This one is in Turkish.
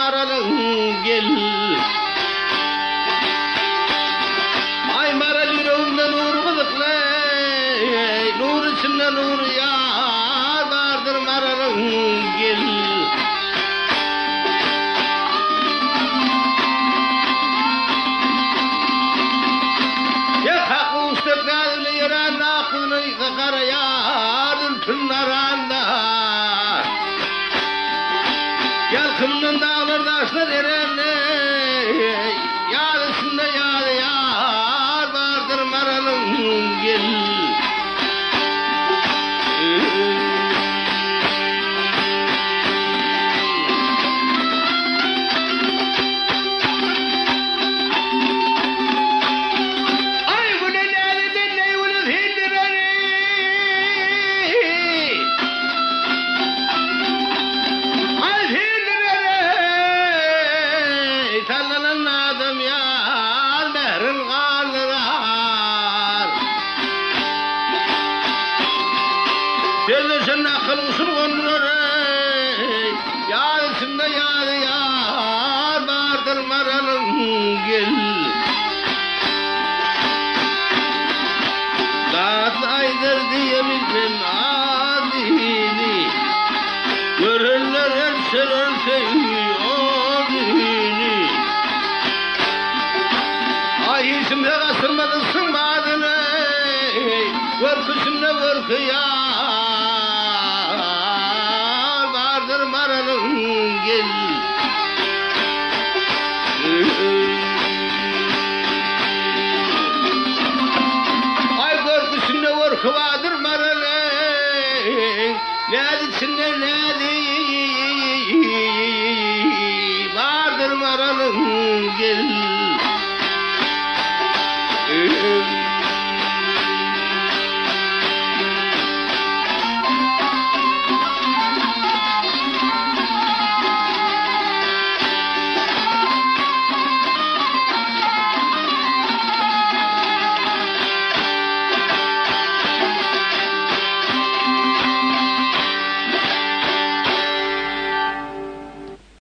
maralın gel. Ay maral yüreğimde nur kızıklı, nur içinde nur yar vardır maralın gel. Yalkımdan dağlar taşlar erenler, yar üstünde yar vardır maralın gel. Sen akıl usul kondular, yar içinde yar vardır maralın gel. Zat aydır diye bilmem adini, görürler erseler seyyadini. Ay isimde kastırmadın sınmadını, korkusunla korku yar. Maralın gel. Ay korkusunda korku vardır maralın, ne içinde ne değil.